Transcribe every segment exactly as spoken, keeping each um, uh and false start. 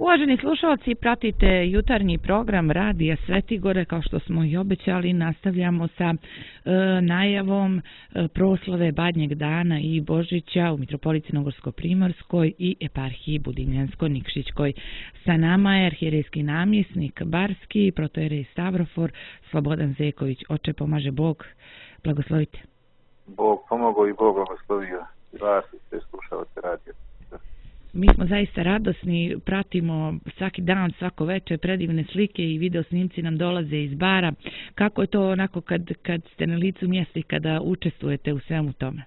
Uvaženi slušalci, pratite jutarnji program Radija Svetigore, kao što smo i obećali. Nastavljamo sa e, najavom e, proslave Badnjeg dana i Božića u Mitropoliji Crnogorsko-Primorskoj i eparhiji Budimljansko-Nikšićkoj. Sa nama je arhijerejski namjesnik Barski, protojerej Stavrofor, Slobodan Zeković. Oče, pomaže Bog, blagoslovite. Bog pomogao i Bog blagoslovio i vas i sve slušalce radija. Mi smo zaista radosni, pratimo svaki dan, svako večer predivne slike i video snimci nam dolaze iz bara. Kako je to onako kad, kad ste na licu mjesta i kada učestvujete u svemu tome?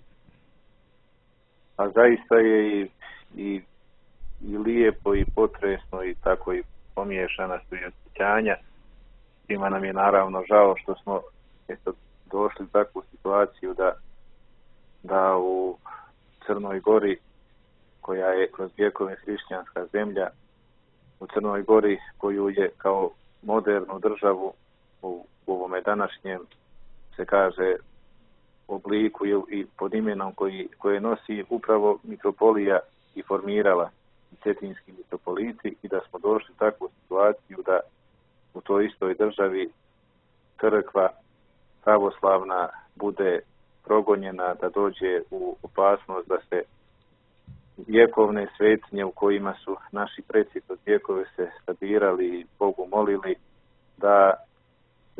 A zaista je i, i, i lijepo i potresno i tako i pomiješana su i osjećanja. Svima nam je naravno žao što smo eto, došli u takvu situaciju da, da u Crnoj Gori, koja je kroz vjekove hrišćanska zemlja, u Crnoj Gori koju je kao modernu državu u, u ovome današnjem, se kaže, obliku i pod imenom koji, koje nosi upravo mitropolija i formirala cetinski mitropoliti, i da smo došli u takvu situaciju da u toj istoj državi crkva pravoslavna bude progonjena, da dođe u opasnost da se vjekovne svetinje u kojima su naši preci kroz vjekove se sabirali i Bogu molili, da e,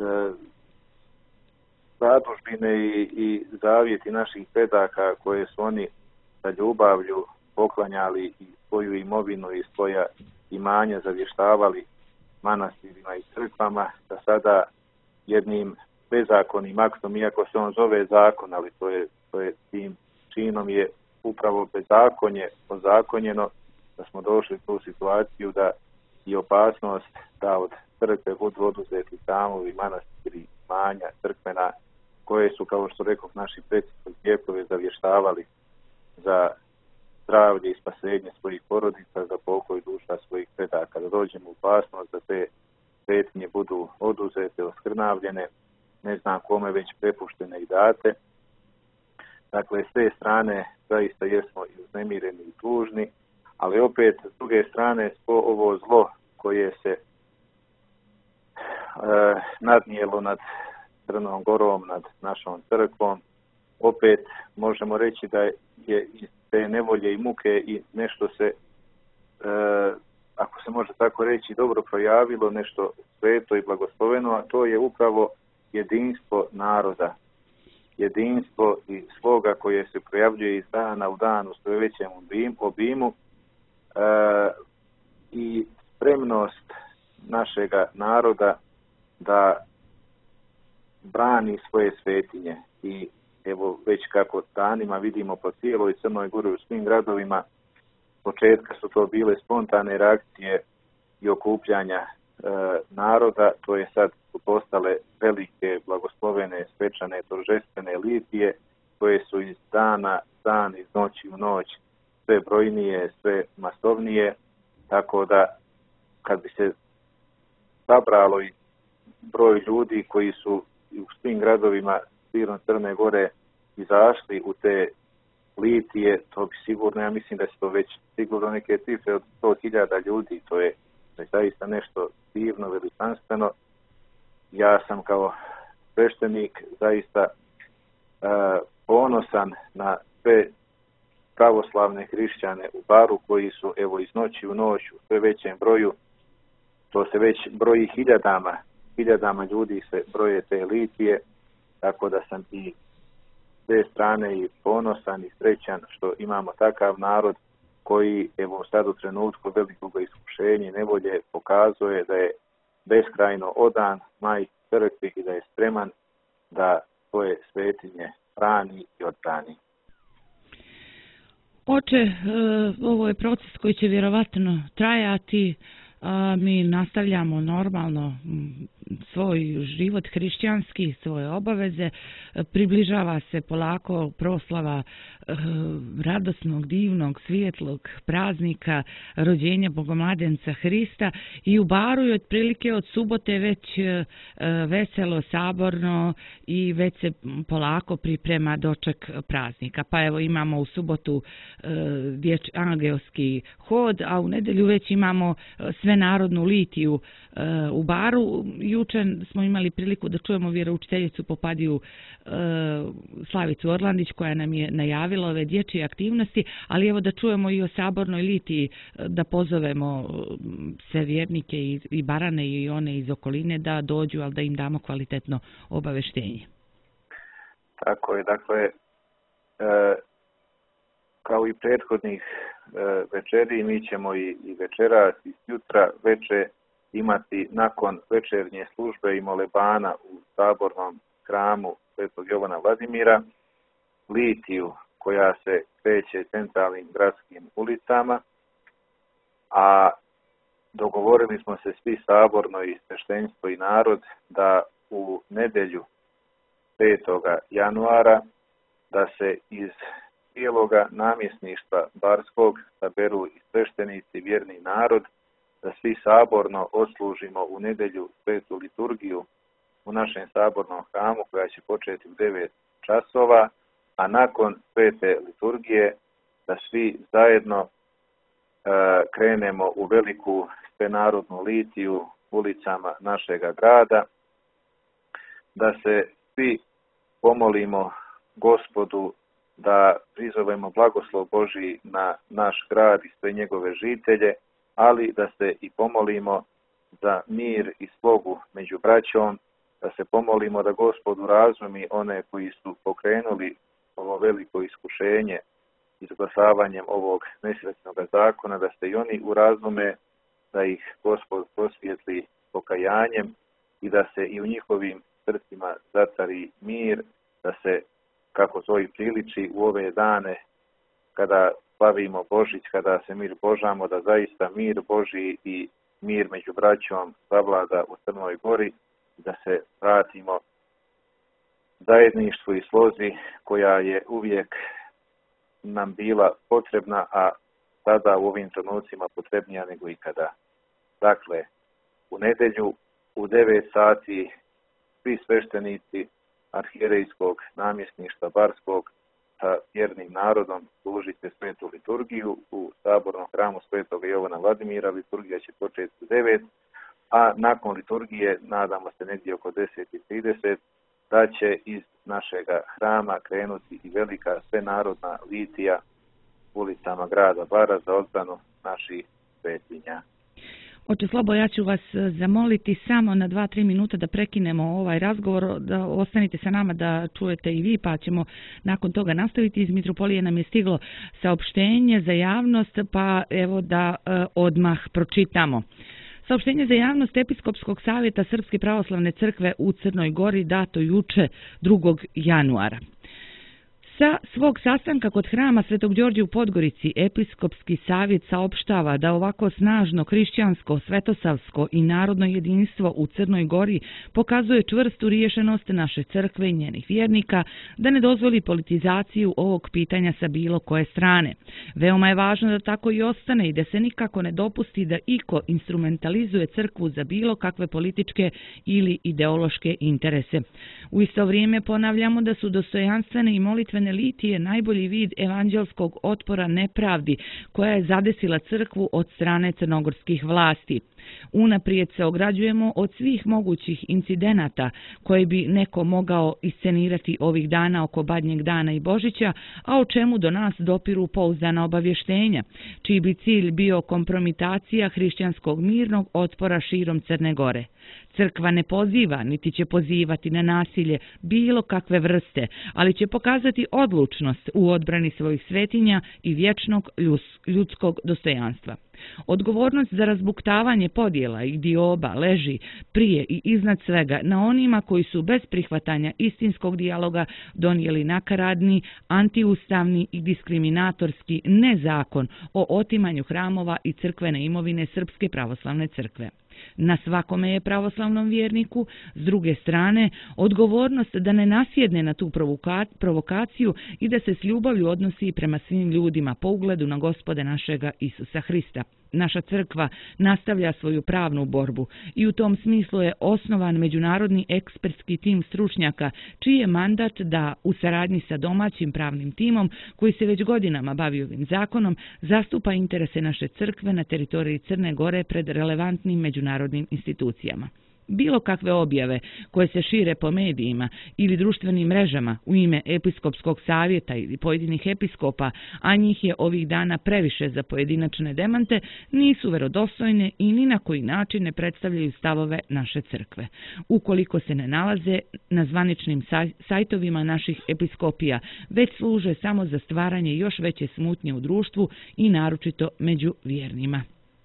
zadužbine i, i zavjeti naših predaka koje su oni sa ljubavlju poklanjali i svoju imovinu i svoja imanja zavještavali manastirima i crkvama, da sada jednim bezakonnim aktom, iako se on zove zakon, ali to je, to je tim činom je upravo bezakonje ozakonjeno, da smo došli u tu situaciju da i opasnost da od crkve budu oduzeti stamovi, manastiri, imanja, crkvena, koje su, kao što rekao, naši preci kroz vjekove zavještavali za zdravlje i spasenje svojih porodica, za pokoj duša svojih predaka, da dođemo u opasnost da te svetinje budu oduzete, oskrnavljene, ne znam kome već prepuštene i date. Dakle, s te strane zaista jesmo i uznemireni i tužni, ali opet s druge strane ovo zlo koje se e, nadnijelo nad Crnom Gorom, nad našom crkvom, opet možemo reći da je iz te nevolje i muke i nešto se, e, ako se može tako reći, dobro projavilo, nešto sveto i blagosloveno, a to je upravo jedinstvo naroda. Jedinstvo i sloga koje se projavljuje iz dana u dan u sve većem obimu e, i spremnost našega naroda da brani svoje svetinje. I evo već kako danima vidimo po cijeloj Crnoj Gori u svim gradovima, početka su to bile spontane reakcije i okupljanja e, naroda, to je sad su postale velike, blagoslovene, svečane, торжествene litije, koje su iz dana dan, iz noći u noć sve brojnije, sve masovnije, tako da kad bi se sabralo i broj ljudi koji su u svim gradovima širom Crne Gore izašli u te litije, to bi sigurno, ja mislim da se to već sigurno neke cifre od sto hiljada ljudi, to je, to je zaista nešto divno, veličanstveno. Ja sam kao sveštenik zaista e, ponosan na sve pravoslavne hrišćane u Baru koji su evo iz noći u noć u sve većem broju, to se već broji hiljadama, hiljadama ljudi se broje te litije, tako da sam i s te strane i ponosan i srećan što imamo takav narod koji evo sad u trenutku velikog iskušenja i nevolje pokazuje da je beskrajno odan majci crkvi i da je spreman da svoje svetinje brani i odbrani. Oče, ovo je proces koji će vjerovatno trajati, a mi nastavljamo normalno svoj život hrišćanski, svoje obaveze. Približava se polako proslava radosnog, divnog, svijetlog praznika rođenja Bogomladenca Hrista i u Baru je otprilike od subote već veselo, saborno i već se polako priprema doček praznika. Pa evo imamo u subotu dječ, angelski hod, a u nedelju već imamo svenarodnu litiju u Baru. Juče smo imali priliku da čujemo vjeroučiteljicu Popadiju Slavicu Orlandić koja nam je najavila ove dječje aktivnosti, ali evo da čujemo i o sabornoj litiji, da pozovemo sve vjernike i Barane i one iz okoline da dođu, ali da im damo kvalitetno obaveštenje. Tako je, dakle, e, kao i prethodnih e, večeri, mi ćemo i, i večeras i jutra veče imati nakon večernje službe i molebana u sabornom hramu Svetog Jovana Vladimira litiju koja se kreće centralnim gradskim ulicama, a dogovorili smo se svi saborno i sveštenstvo i narod da u nedjelju petoga januara da se iz cijeloga namjesništva Barskog saberu i sveštenici, vjerni narod, da svi saborno odslužimo u nedjelju svetu liturgiju u našem sabornom hramu koja će početi u devet časova, a nakon svete liturgije da svi zajedno e, krenemo u veliku svenarodnu litiju ulicama našega grada, da se svi pomolimo Gospodu da prizovemo blagoslov Božji na naš grad i sve njegove žitelje, ali da se i pomolimo za mir i slogu među braćom, da se pomolimo da Gospodu razumi one koji su pokrenuli ovo veliko iskušenje izglasavanjem ovog nesretnog zakona, da se i oni urazume, da ih Gospod prosvijetli pokajanjem i da se i u njihovim srcima zacari mir, da se, kako to i priliči u ove dane kada slavimo Božić, kada se mir božamo, da zaista mir Božji i mir među braćom zavlada u Crnoj Gori, da se vratimo zajedništvu i slozi koja je uvijek nam bila potrebna, a sada u ovim trenucima potrebnija nego ikada. Dakle, u nedjelju u devet sati svi sveštenici arhijerejskog namjesništva Barskog sa vjernim narodom služite svetu liturgiju u sabornom hramu Svetog Jovana Vladimira. Liturgija će početi u devet, a nakon liturgije, nadamo se negdje oko deset i trideset, da će iz našega hrama krenuti i velika svenarodna litija ulicama grada Bara za odbranu naših svetinja. Oče Slobo, ja ću vas zamoliti samo na dva, tri minuta da prekinemo ovaj razgovor, da ostanite sa nama da čujete i vi, pa ćemo nakon toga nastaviti. Iz Mitropolije nam je stiglo saopštenje za javnost, pa evo da e, odmah pročitamo. Saopštenje za javnost Episkopskog savjeta Srpske pravoslavne crkve u Crnoj Gori dato juče drugog januara. Sa svog sastanka kod hrama Svetog Đorđa u Podgorici, Episkopski savjet saopštava da ovako snažno hrišćansko, svetosavsko i narodno jedinstvo u Crnoj Gori pokazuje čvrstu riješenost naše crkve i njenih vjernika da ne dozvoli politizaciju ovog pitanja sa bilo koje strane. Veoma je važno da tako i ostane i da se nikako ne dopusti da iko instrumentalizuje crkvu za bilo kakve političke ili ideološke interese. U isto vrijeme ponavljamo da su dostojanstvene i molitvene litije najbolji vid evanđelskog otpora nepravdi koja je zadesila crkvu od strane crnogorskih vlasti. Unaprijed se ograđujemo od svih mogućih incidenata koje bi neko mogao iscenirati ovih dana oko Badnjeg dana i Božića, a o čemu do nas dopiru pouzdana obavještenja, čiji bi cilj bio kompromitacija hrišćanskog mirnog otpora širom Crne Gore. Crkva ne poziva, niti će pozivati na nasilje bilo kakve vrste, ali će pokazati odlučnost u odbrani svojih svetinja i vječnog ljudskog dostojanstva. Odgovornost za razbuktavanje podjela i dioba leži prije i iznad svega na onima koji su bez prihvatanja istinskog dijaloga donijeli nakaradni, antiustavni i diskriminatorski nezakon o otimanju hramova i crkvene imovine Srpske pravoslavne crkve. Na svakome je pravoslavnom vjerniku, s druge strane, odgovornost da ne nasjedne na tu provokaciju i da se s ljubavlju odnosi prema svim ljudima po ugledu na Gospode našega Isusa Hrista. Naša crkva nastavlja svoju pravnu borbu i u tom smislu je osnovan međunarodni ekspertski tim stručnjaka, čiji je mandat da u saradnji sa domaćim pravnim timom, koji se već godinama bavi ovim zakonom, zastupa interese naše crkve na teritoriji Crne Gore pred relevantnim međunarodnim institucijama. Bilo kakve objave koje se šire po medijima ili društvenim mrežama u ime episkopskog savjeta ili pojedinih episkopa, a njih je ovih dana previše za pojedinačne demante, nisu verodostojne i ni na koji način ne predstavljaju stavove naše crkve. Ukoliko se ne nalaze na zvaničnim sajtovima naših episkopija, već služe samo za stvaranje još veće smutnje u društvu i naročito među vjernima.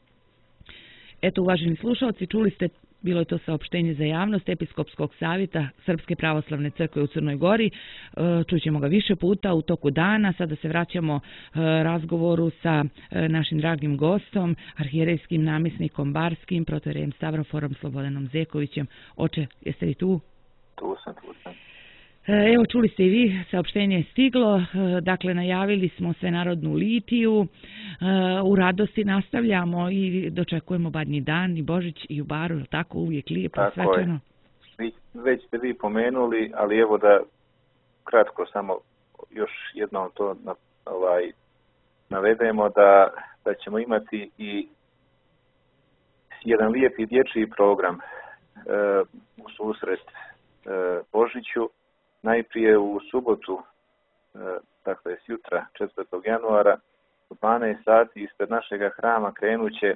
Eto, uvaženi slušalci, čuli ste, bilo je to saopštenje za javnost Episkopskog savjeta Srpske pravoslavne crkve u Crnoj Gori. Čućemo ga više puta u toku dana. Sada se vraćamo razgovoru sa našim dragim gostom, arhijerejskim namjesnikom Barskim, protorejem Stavroforom Slobodanom Zekovićem. Oče, jeste li tu? Tu sam, tu sam. Evo, čuli ste i vi, saopštenje je stiglo, dakle najavili smo Svenarodnu litiju, u radosti nastavljamo i dočekujemo Badnji dan i Božić i u Baru, je tako, uvijek lijepo, svečano? Već ste vi pomenuli, ali evo da kratko samo još jednom to ovaj, navedemo da, da ćemo imati i jedan lijepi dječji program e, u susret e, Božiću. Najprije u subotu, dakle sjutra četvrtog januara, u dvanaest sati ispred našega hrama krenut će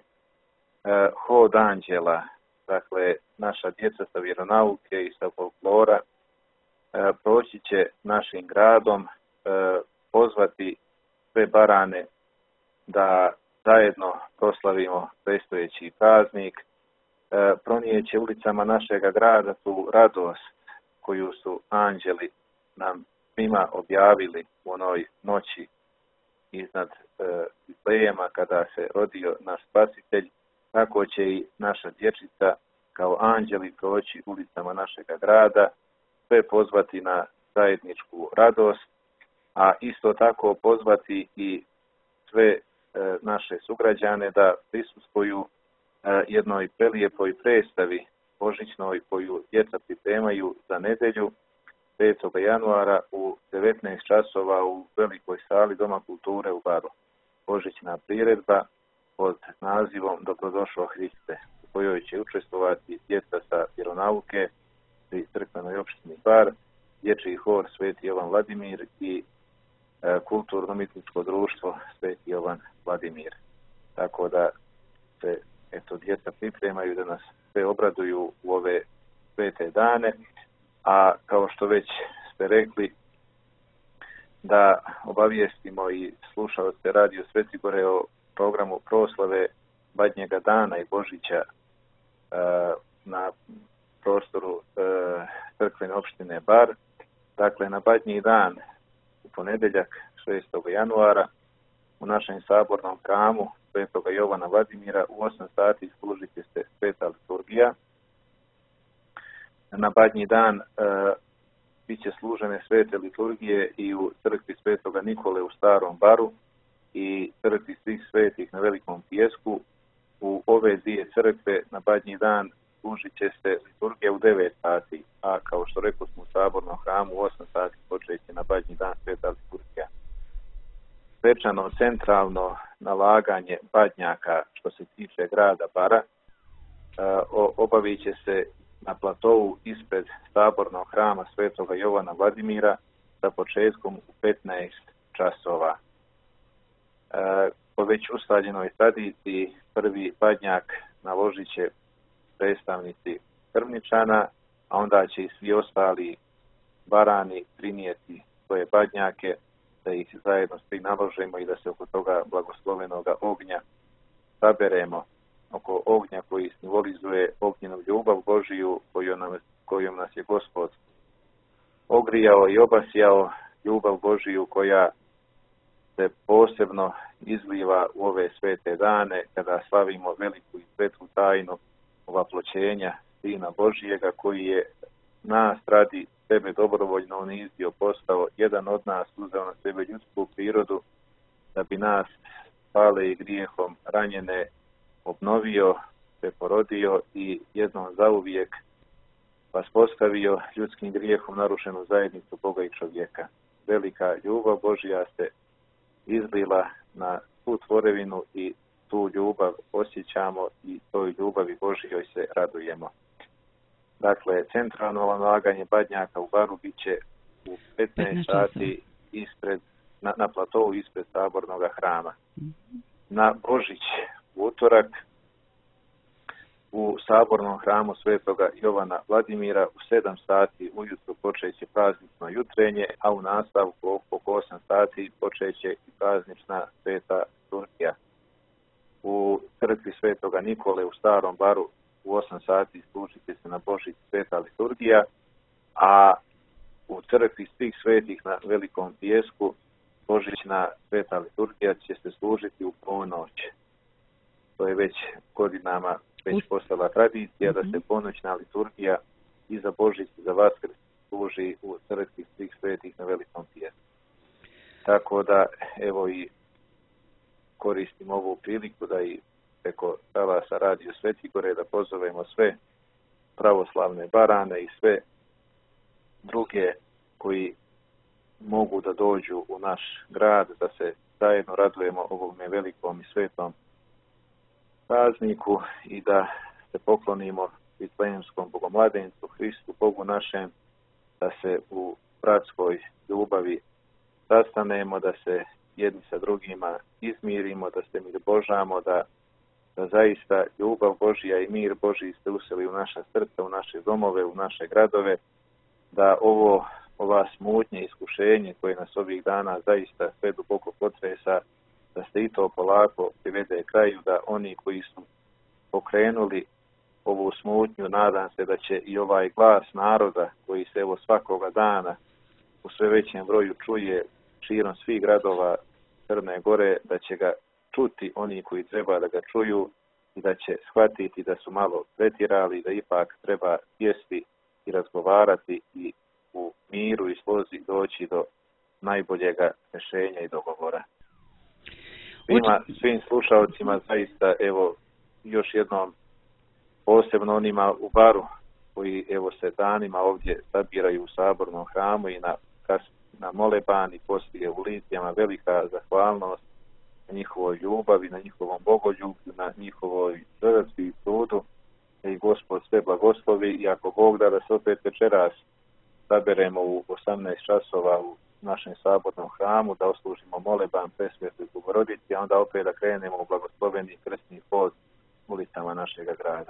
hod anđela, dakle naša djeca sa vjeronauke i sa folklora proći će našim gradom, pozvati sve barane da zajedno proslavimo predstojeći praznik, pronijeće ulicama našega grada tu radost koju su anđeli nam svima objavili u onoj noći iznad Vitlejema kada se rodio naš spasitelj, tako će i naša dječica kao anđeli proći ulicama našega grada, sve pozvati na zajedničku radost, a isto tako pozvati i sve e, naše sugrađane da prisustvuju e, jednoj prelijepoj predstavi božićnoj koju djeca pripremaju za nedjelju petog januara u devetnaest časova u velikoj sali Doma kulture u Baru. Božićna priredba pod nazivom Dobrodošao Hriste, u kojoj će učestvovati djeca sa vjeronauke pri crkvenoj opštini Bar, dječji hor Sveti Jovan Vladimir i e, kulturno-umjetničko društvo Sveti Jovan Vladimir. Tako da se eto, djeca pripremaju da nas sve obraduju u ove svete dane, a kao što već ste rekli, da obavijestimo i slušalce Radio Svetigore o programu proslave Badnjega dana i Božića e, na prostoru e, crkvene opštine Bar. Dakle, na Badnji dan u ponedjeljak šestog januara u našem sabornom hramu Svetoga Jovana Vladimira u osam sati služit će se sveta liturgija. Na Badnji dan e, bit će služene svete liturgije i u crkvi Svetoga Nikole u Starom Baru i crkvi svih svetih na Velikom Pijesku. U ove dvije crkve na Badnji dan služit će se liturgija u devet sati, a kao što rekao smo u sabornom hramu u osam sati počeće na Badnji dan sveta liturgija. Svečano centralno nalaganje badnjaka što se tiče grada Bara obavit će se na platovu ispred sabornog hrama Svetoga Jovana Vladimira sa početkom u petnaest časova. Po već ustaljenoj tradiciji prvi badnjak naložit će predstavnici Krmničana, a onda će i svi ostali barani prinijeti svoje badnjake, da ih zajedno svi naložimo i da se oko toga blagoslovenoga ognja saberemo oko ognja koji simbolizuje ognjenu ljubav Božiju koju nam, kojom nas je Gospod ogrijao i obasjao, ljubav Božiju koja se posebno izliva u ove svete dane kada slavimo veliku i svetu tajnu ovaploćenja Sina Božijega koji je nas radi sebe dobrovoljno unizio, postao jedan od nas, uzeo na sebe ljudsku prirodu da bi nas pale i grijehom ranjene obnovio, se porodio i jednom zauvijek vas postavio ljudskim grijehom narušenu zajednicu Boga i čovjeka. Velika ljubav Božja se izlila na tu tvorevinu i tu ljubav osjećamo i toj ljubavi Božjoj se radujemo. Dakle, centralno odlaganje Badnjaka u Baru bit će u petnaest sati ispred, na, na platovu ispred Sabornog hrama. Mm-hmm. Na Božić u utorak u Sabornom hramu Svetoga Jovana Vladimira u sedam sati ujutro počeće praznično jutrenje, a u nastavku oko osam sati počeće i praznična sveta liturgija. U crkvi Svetoga Nikole u Starom Baru u osam sati služit će se na Božić sveta liturgija, a u crkvi svih svetih na Velikom Pijesku Božićna sveta liturgija će se služiti u ponoć. To je već godinama već postala tradicija da se ponoćna liturgija i za Božić i za Vaskrs služi u crkvi svih svetih na Velikom Pijesku. Tako da, evo i koristim ovu priliku da i preko talasa Radio Svetigore da pozovemo sve pravoslavne barane i sve druge koji mogu da dođu u naš grad, da se zajedno radujemo ovom velikom i svetom prazniku i da se poklonimo Vitlejemskom Bogomladencu, Hristu, Bogu našem, da se u bratskoj ljubavi sastanemo, da se jedni sa drugima izmirimo, da se milbožamo, da, da zaista ljubav Božja i mir Božji se useli u naša srca, u naše domove, u naše gradove, da ovo, ova smutnje, iskušenje koje nas ovih dana zaista sve duboko potresa, da se i to polako privede kraju, da oni koji su pokrenuli ovu smutnju, nadam se da će i ovaj glas naroda koji se evo svakoga dana u sve većem broju čuje širom svih gradova Crne Gore, da će ga čuti oni koji treba da ga čuju i da će shvatiti da su malo pretjerali, da ipak treba sjesti i razgovarati i u miru i slozi doći do najboljega rješenja i dogovora. Svima, svim slušalcima zaista evo još jednom posebno onima u Baru koji evo se danima ovdje sabiraju u Sabornom hramu i na, na moleban i poslije u litijama, velika zahvalnost na njihovoj ljubavi, na njihovom bogoljublju, na njihovoj žrtvi i trudu, da i Gospod sve blagoslovi i ako Bog da da se opet večeras saberemo u osamnaest časova u našem Sabornom hramu, da oslužimo moleban Presvetoj Bogorodici, a onda opet da krenemo u blagosloveni krstni hod ulicama našega grada.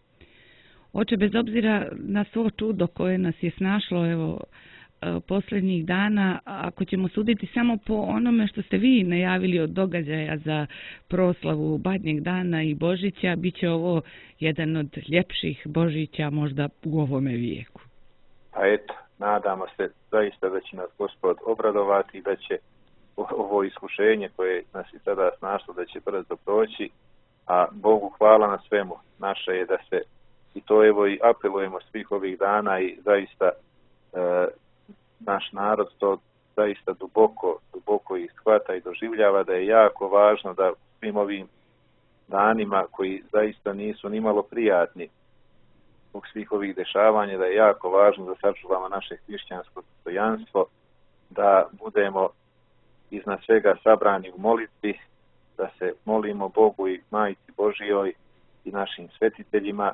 Oče, bez obzira na svo čudo koje nas je snašlo evo posljednjih dana, ako ćemo suditi samo po onome što ste vi najavili od događaja za proslavu Badnjeg dana i Božića, bit će ovo jedan od ljepših Božića možda u ovome vijeku. Pa eto, nadamo se zaista da će nas Gospod obradovati i da će ovo iskušenje koje nas i sada snašlo da će brzo proći, a Bogu hvala na svemu. Naše je da se i to evo i apelujemo svih ovih dana i zaista e, naš narod to zaista duboko, duboko ih shvata i doživljava da je jako važno da svim ovim danima koji zaista nisu ni malo prijatni zbog svih ovih dešavanja, da je jako važno da sačuvamo naše hrišćansko dostojanstvo, da budemo iznad svega sabrani u molitvi, da se molimo Bogu i Majci Božijoj i našim svetiteljima,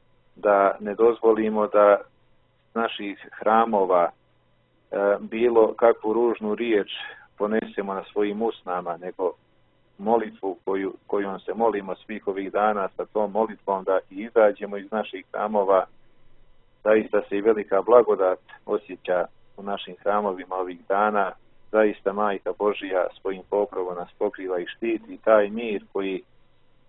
da ne dozvolimo da naših hramova e, bilo kakvu ružnu riječ ponesemo na svojim usnama, nego molitvu koju, kojom se molimo svih ovih dana, sa tom molitvom da i izađemo iz naših hramova, zaista se i velika blagodat osjeća u našim hramovima ovih dana, zaista Majka Božija svojim pokrovom nas pokriva i štiti, taj mir koji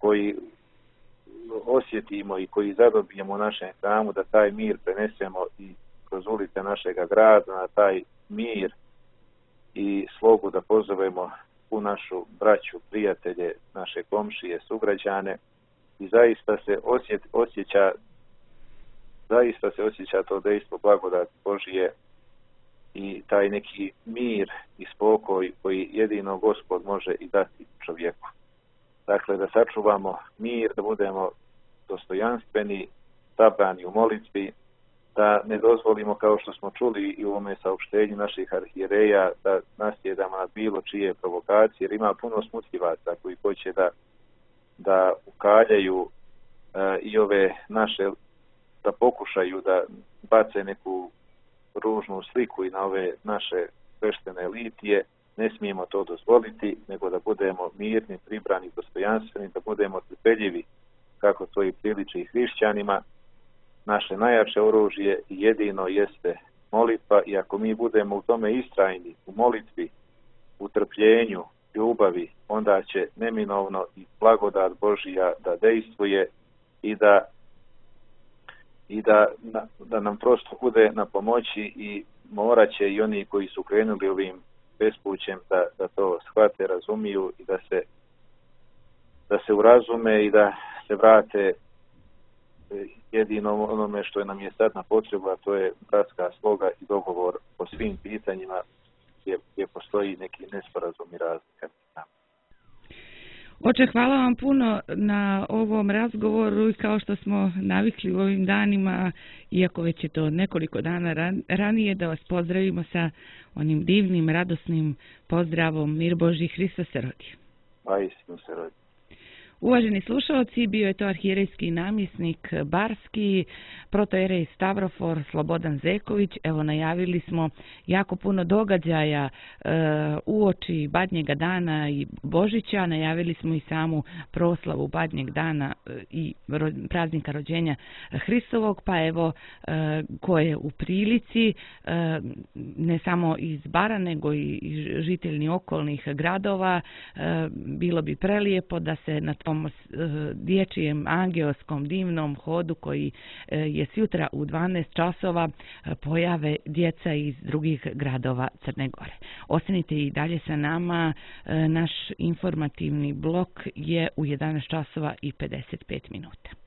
koji osjetimo i koji zadobijemo u našem hramu, da taj mir prenesemo i kroz ulice našega grada, na taj mir i slogu da pozovemo u našu braću, prijatelje, naše komšije, sugrađane i zaista se osjet, osjeća zaista se osjeća to dejstvo blagodati Božije i taj neki mir i spokoj koji jedino Gospod može i dati čovjeku. Dakle, da sačuvamo mir, da budemo dostojanstveni, sabrani u molitvi, da ne dozvolimo, kao što smo čuli i u ovome saopštenju naših arhijereja, da nasjedamo na bilo čije provokacije, jer ima puno smutljivaca koji hoće da, da ukaljaju e, i ove naše, da pokušaju da bace neku ružnu sliku i na ove naše sveštene litije. Ne smijemo to dozvoliti, nego da budemo mirni, pribrani, dostojanstveni, da budemo trpeljivi, kako to i priliči hrišćanima. Naše najjače oružje jedino jeste molitva i ako mi budemo u tome istrajni, u molitvi, u trpljenju, ljubavi, onda će neminovno i blagodat Božija da dejstvuje i da i da, da nam prosto bude na pomoći i morat će i oni koji su krenuli ovim bespućem da, da to shvate, razumiju i da se, da se urazume i da se vrate jedino onome što je nam je sad na potrebu, a to je bratska sloga i dogovor po svim pitanjima gdje, gdje postoji neki nesporazum i razlika. Oče, hvala vam puno na ovom razgovoru i kao što smo navikli u ovim danima, iako već je to nekoliko dana ran, ranije, da vas pozdravimo sa onim divnim, radosnim pozdravom Mir Božji, Hristos se rodi. A istinu se rodi. Uvaženi slušalci, bio je to arhijerejski namjesnik Barski, protojerej Stavrofor Slobodan Zeković. Evo, najavili smo jako puno događaja e, uoči Badnjega dana i Božića. Najavili smo i samu proslavu Badnjeg dana e, i ro, praznika rođenja Hristovog, pa evo e, ko je u prilici, e, ne samo iz Bara, nego i, i žiteljni okolnih gradova, e, bilo bi prelijepo da se na tom dječjem angeoskom divnom hodu koji je sutra u dvanaest časova pojave djeca iz drugih gradova Crne Gore. Ostanite i dalje sa nama, naš informativni blok je u jedanaest časova i pedeset pet minuta.